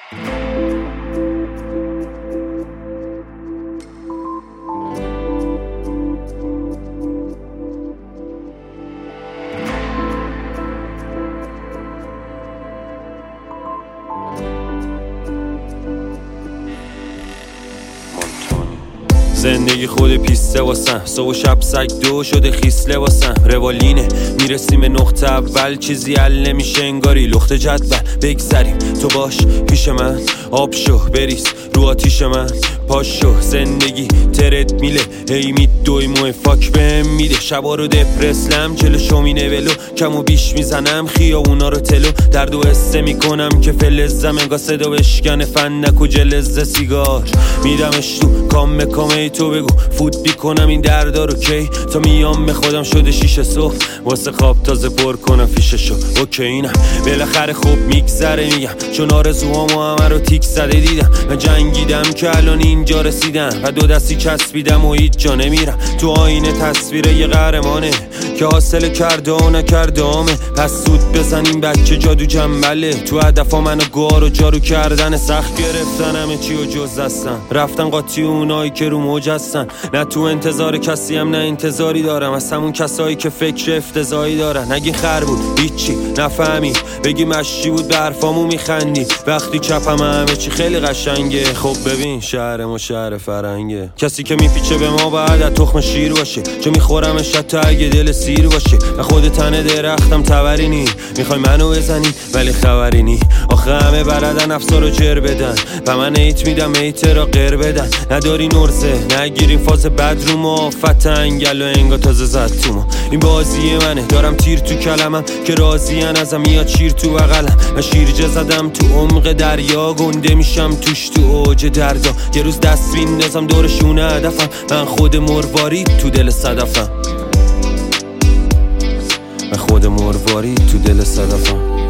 زندگی خود پیسته واسم، صبح و شب سگ دو شده خیسله واسم. روالینه میرسیم به نقطه اول، چیزی حل نمیشه انگاری لخت جدول. بگذریم تو باش پیش من، آب شو بریز رو آتیش من. پاشو زندگی ترد میله، هی میدوی موه فاک بهم میده. شبا رو دپرسلم جلو شومینه ولو، کم و بیش میزنم خیابونا رو تلو. درد و حسه میکنم که فلزم، انگاه صدا بشکنه فندک و جلزه سیگار. میدمش تو کام کامه تو بگو فوت بیکنم این دردا رو کی. تا میام به خودم شده 6 صبح، واسه خواب تازه پر کنم فیششو. اوکی اینم بالاخره خوب میگذره میگم، چون آرزوهامو همه رو تیک زده دیدم. من جنگیدم که الان اینجا رسیدم و دو دستی چسبیدم و هیچ جا نمیرم. تو آینه تصویر یه قهرمانه که حاصل کرده و نکرده آمه. پس سود بزنیم بچه جادو جنبله، تو هدفا منو گار و جارو کردن. سخت گرفتن همه چی و جز دستم، رفتن قاطی اونایی که رو موج هستن. نه تو انتظار کسی هم نه انتظاری دارم از همون کسایی که فکر افتضاحی دارن. نگی خر بود هیچی نفهمی، بگی مشی بود به حرفامو میخندی. وقتی چپم همه چی خیلی قشنگه. خب ببین شهر ما شهر فرنگه، کسی که میپیچه به ما باید از تخم شیر باشه، چون میخورمش حتی اگه دل سیر باشه. و خود تنه درختم تبرینی، میخوای منو بزنی ولی خبرینی. آخه همه بلدن افسار رو جر بدن و من ایت میدم ایت را غیر بدن. نداری نرزه نگیریم فاز بد رو ما، فتنگل و انگا تازه زد تو ما. این بازی منه دارم تیر تو کلمم که راضیان ازم، یا چیر تو بغلم. من شیرجه زدم تو عمق دریا، گنده میشم توش تو اوج دردا. یه روز دست بیندازم دورشونه هدفم، من خود مرواری تو دل صدفم. من خود مرواری تو دل صدفم.